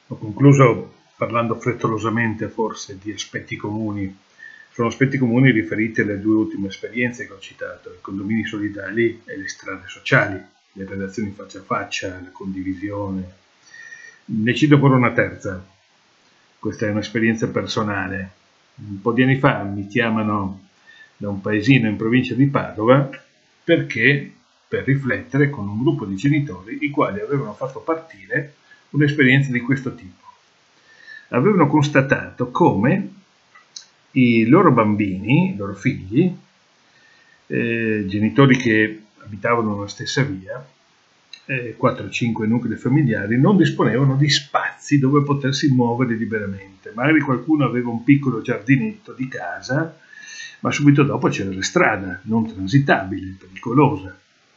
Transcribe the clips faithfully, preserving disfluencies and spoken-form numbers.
Ho concluso parlando frettolosamente forse di aspetti comuni. Sono aspetti comuni riferiti alle due ultime esperienze che ho citato, i condomini solidali e le strade sociali, le relazioni faccia a faccia, la condivisione. Ne cito pure una terza. Questa è un'esperienza personale. Un po' di anni fa mi chiamano da un paesino in provincia di Padova perché per riflettere con un gruppo di genitori i quali avevano fatto partire un'esperienza di questo tipo. Avevano constatato come i loro bambini, i loro figli, eh, genitori che abitavano nella stessa via, eh, quattro cinque nuclei familiari, non disponevano di spazi dove potersi muovere liberamente. Magari qualcuno aveva un piccolo giardinetto di casa, ma subito dopo c'era la strada, non transitabile, pericolosa.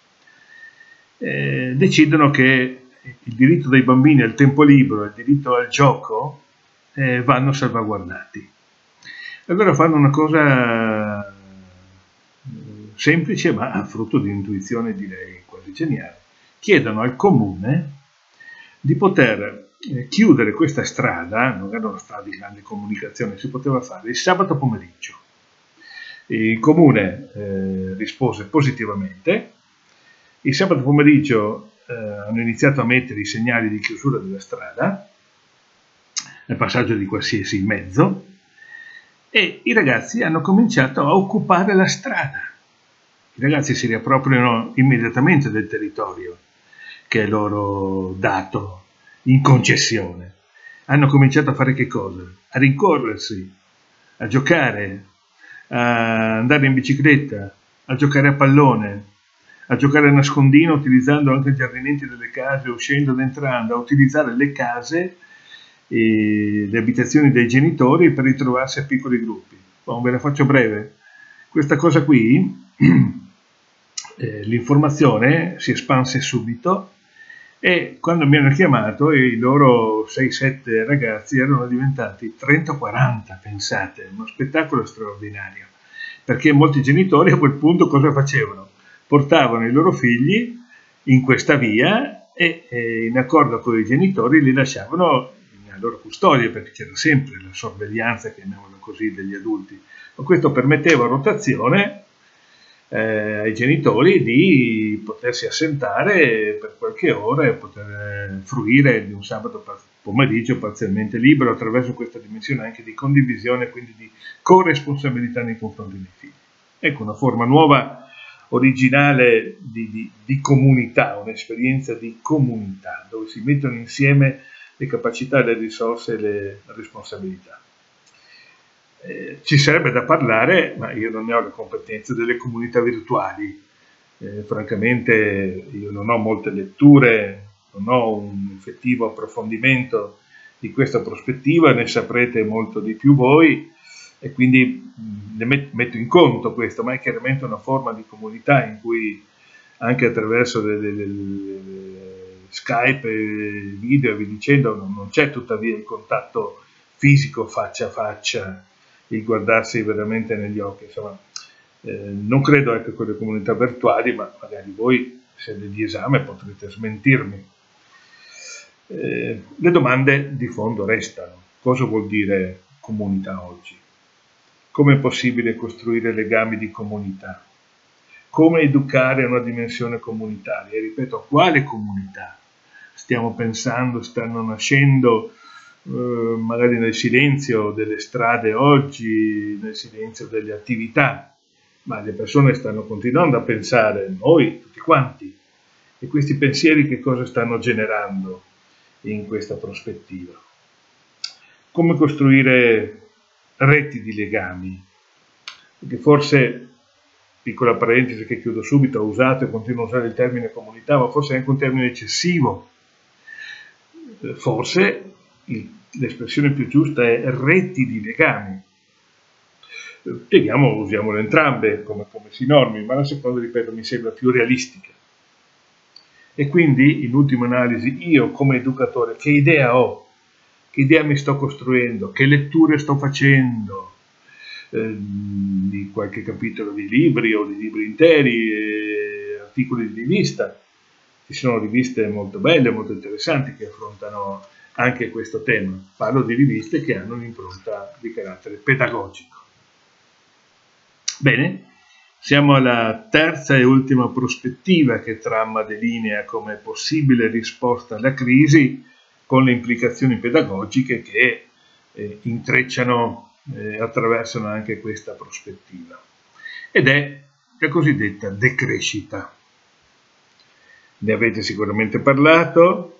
Eh, decidono che il diritto dei bambini al tempo libero e il diritto al gioco eh, vanno salvaguardati. Allora fanno una cosa semplice, ma frutto di intuizione direi quasi geniale. Chiedono al comune di poter eh, chiudere questa strada, non era una strada di grande comunicazione, si poteva fare il sabato pomeriggio. Il comune eh, rispose positivamente. Il sabato pomeriggio eh, hanno iniziato a mettere i segnali di chiusura della strada, nel passaggio di qualsiasi mezzo, e i ragazzi hanno cominciato a occupare la strada. I ragazzi si riappropriano immediatamente del territorio che è loro dato in concessione. Hanno cominciato a fare che cosa? A rincorrersi, a giocare, a andare in bicicletta, a giocare a pallone, a giocare a nascondino utilizzando anche i giardinetti delle case, uscendo ed entrando, a utilizzare le case e le abitazioni dei genitori per ritrovarsi a piccoli gruppi. Bon, ve la faccio breve. Questa cosa qui, eh, l'informazione si espanse subito e quando mi hanno chiamato i loro sei sette ragazzi erano diventati trenta quaranta, pensate, uno spettacolo straordinario, perché molti genitori a quel punto cosa facevano? Portavano i loro figli in questa via e, e in accordo con i genitori li lasciavano nella loro custodia, perché c'era sempre la sorveglianza, chiamiamola così, degli adulti. Ma questo permetteva rotazione eh, ai genitori di potersi assentare per qualche ora e poter fruire di un sabato pomeriggio parzialmente libero attraverso questa dimensione anche di condivisione, quindi di corresponsabilità nei confronti dei figli. Ecco una forma nuova, originale di, di, di comunità, un'esperienza di comunità dove si mettono insieme le capacità, le risorse e le responsabilità. Eh, ci sarebbe da parlare, ma io non ne ho le competenze, delle comunità virtuali. Eh, francamente io non ho molte letture, non ho un effettivo approfondimento di questa prospettiva, ne saprete molto di più voi e quindi ne metto in conto questo, ma è chiaramente una forma di comunità in cui anche attraverso delle, delle, Skype, video e vi dicendo non c'è tuttavia il contatto fisico faccia a faccia, il guardarsi veramente negli occhi, insomma eh, non credo ecco con le comunità virtuali, ma magari voi sede di esame potrete smentirmi. Eh, le domande di fondo restano. Cosa vuol dire comunità oggi? Come è possibile costruire legami di comunità? Come educare a una dimensione comunitaria? E ripeto, a quale comunità? Stiamo pensando, stanno nascendo eh, magari nel silenzio delle strade oggi, nel silenzio delle attività, ma le persone stanno continuando a pensare, noi tutti quanti, e questi pensieri che cosa stanno generando in questa prospettiva? Come costruire reti di legami? Perché forse, piccola parentesi che chiudo subito, ho usato e continuo a usare il termine comunità, ma forse è anche un termine eccessivo. Forse il, l'espressione più giusta è reti di legami. Teniamo, usiamole entrambe come, come sinormi, ma la seconda, ripeto, mi sembra più realistica. E quindi, in ultima analisi, io come educatore, che idea ho? Che idea mi sto costruendo? Che letture sto facendo? Eh, di qualche capitolo di libri o di libri interi, eh, articoli di rivista. Ci sono riviste molto belle, molto interessanti che affrontano anche questo tema. Parlo di riviste che hanno un'impronta di carattere pedagogico. Bene, siamo alla terza e ultima prospettiva che Tramma delinea come possibile risposta alla crisi, con le implicazioni pedagogiche che eh, intrecciano e eh, attraversano anche questa prospettiva. Ed è la cosiddetta decrescita. Ne avete sicuramente parlato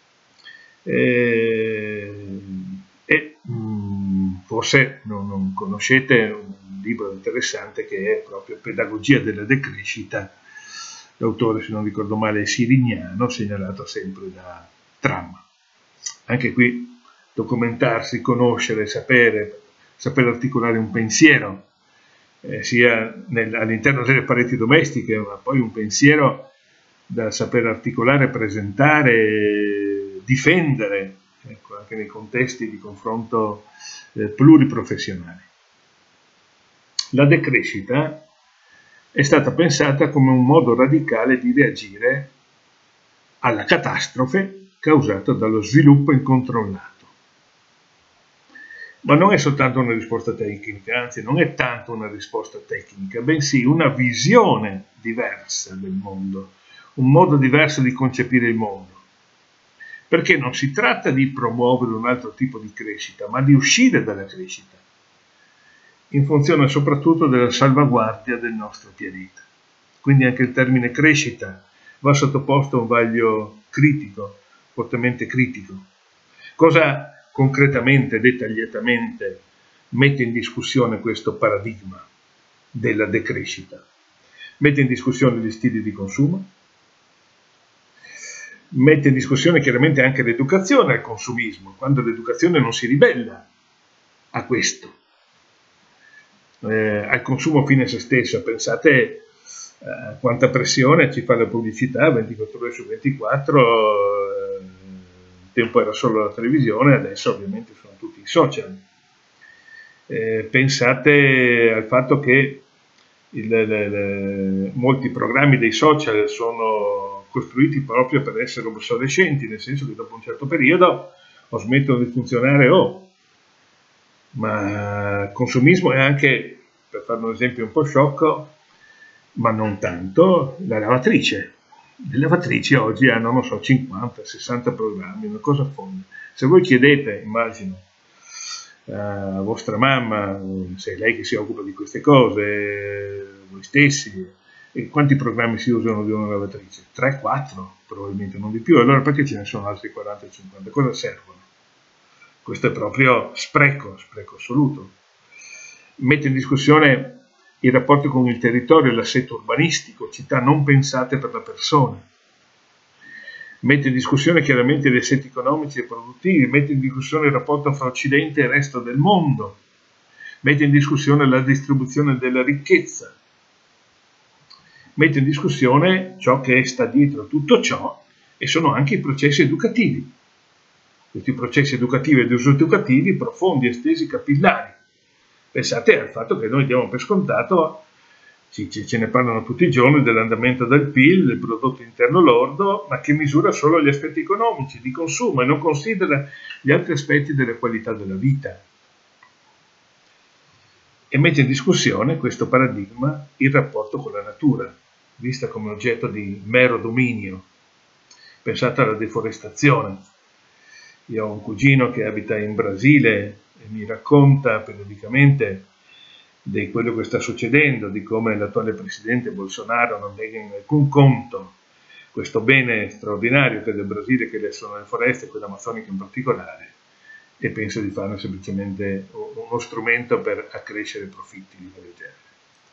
eh, e mh, forse non, non conoscete un libro interessante che è proprio Pedagogia della decrescita. L'autore, se non ricordo male, è Sirignano, segnalato sempre da Tramma. Anche qui documentarsi, conoscere, sapere, saper articolare un pensiero, eh, sia nel, all'interno delle pareti domestiche, ma poi un pensiero da saper articolare, presentare, difendere, ecco, anche nei contesti di confronto eh, pluriprofessionali. La decrescita è stata pensata come un modo radicale di reagire alla catastrofe causata dallo sviluppo incontrollato. Ma non è soltanto una risposta tecnica, anzi non è tanto una risposta tecnica, bensì una visione diversa del mondo, un modo diverso di concepire il mondo. Perché non si tratta di promuovere un altro tipo di crescita, ma di uscire dalla crescita, in funzione soprattutto della salvaguardia del nostro pianeta. Quindi anche il termine crescita va sottoposto a un vaglio critico, fortemente critico. Cosa concretamente, dettagliatamente mette in discussione questo paradigma della decrescita? Mette in discussione gli stili di consumo, mette in discussione chiaramente anche l'educazione al consumismo, quando l'educazione non si ribella a questo, eh, al consumo fine a se stesso. Pensate eh, quanta pressione ci fa la pubblicità ventiquattro ore su ventiquattro, eh, un tempo era solo la televisione, adesso ovviamente sono tutti i social. Eh, pensate al fatto che il, le, le, molti programmi dei social sono costruiti proprio per essere obsolescenti, nel senso che dopo un certo periodo o smettono di funzionare o... Ma il consumismo è anche, per fare un esempio un po' sciocco, ma non tanto, la lavatrice. Le lavatrici oggi hanno, non so, cinquanta sessanta programmi, una cosa folle. Se voi chiedete, immagino, a vostra mamma, se è lei che si occupa di queste cose, voi stessi, e quanti programmi si usano di una lavatrice? tre quattro probabilmente, non di più. Allora perché ce ne sono altri quaranta cinquanta? Cosa servono? Questo è proprio spreco, spreco assoluto. Mette in discussione i rapporti con il territorio e l'assetto urbanistico, città non pensate per la persona. Mette in discussione chiaramente gli assetti economici e produttivi, mette in discussione il rapporto fra Occidente e il resto del mondo, mette in discussione la distribuzione della ricchezza, mette in discussione ciò che sta dietro tutto ciò e sono anche i processi educativi. Questi processi educativi ed educativi profondi, estesi, capillari. Pensate al fatto che noi diamo per scontato, ci, ce ne parlano tutti i giorni, dell'andamento del P I L, del prodotto interno lordo, ma che misura solo gli aspetti economici, di consumo, e non considera gli altri aspetti della qualità della vita. E mette in discussione questo paradigma il rapporto con la natura, vista come oggetto di mero dominio. Pensate alla deforestazione. Io ho un cugino che abita in Brasile e mi racconta periodicamente di quello che sta succedendo, di come l'attuale presidente Bolsonaro non tenga in alcun conto questo bene straordinario che è del Brasile, che sono le foreste, quella amazzonica in particolare, e pensa di farne semplicemente uno strumento per accrescere profitti di vario genere.